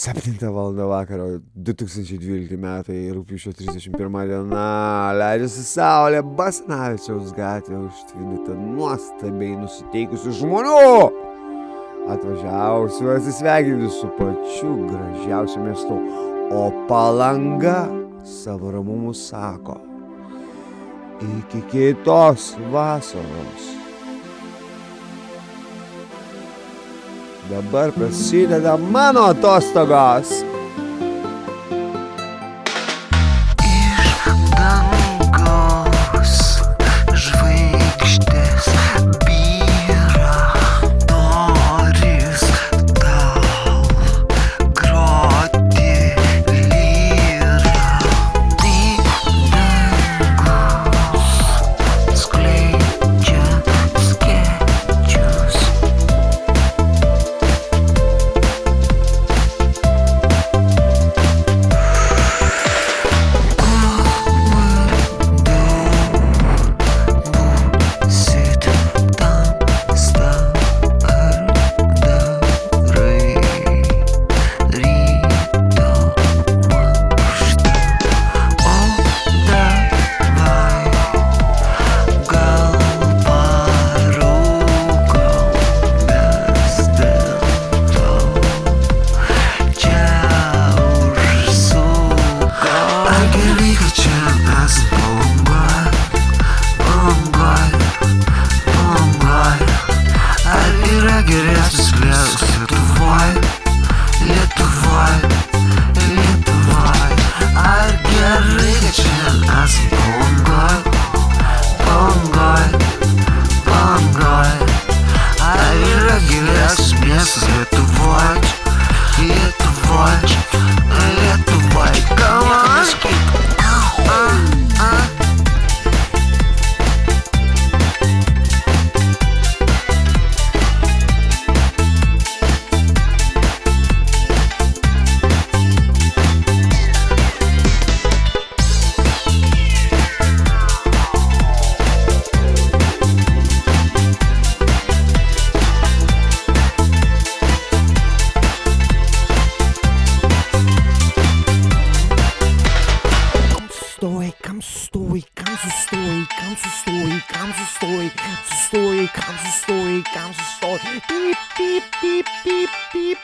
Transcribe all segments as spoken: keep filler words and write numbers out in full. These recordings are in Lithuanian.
septintą valandą vakaro, du tūkstančiai dvylikti metai, rugpjūčio trisdešimt pirma diena, leidžiasi saulė, Basanavičiaus gatvė užtvindyta nuostabiai nusiteikusių žmonių. Atvažiausiu atsisveikinti su pačiu gražiausiu miestu, o Palanga savo ramumu sako: iki kitos vasaros. Dabar prasideda mano atostogos. Iš dangaus žvaigždės byra, noris tau groti lyrą. Tai dangus skleidžia skėčius.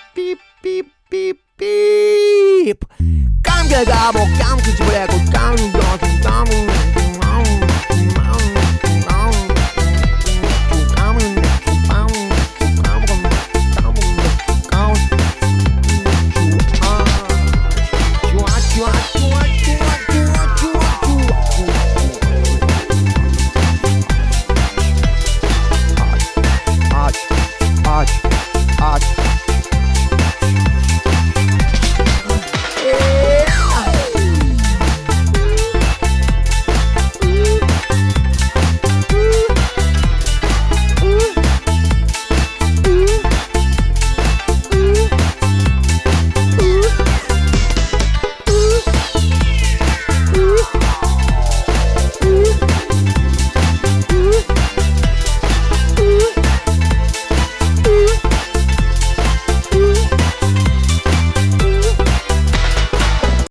Kam gabo, kam kici breko, kam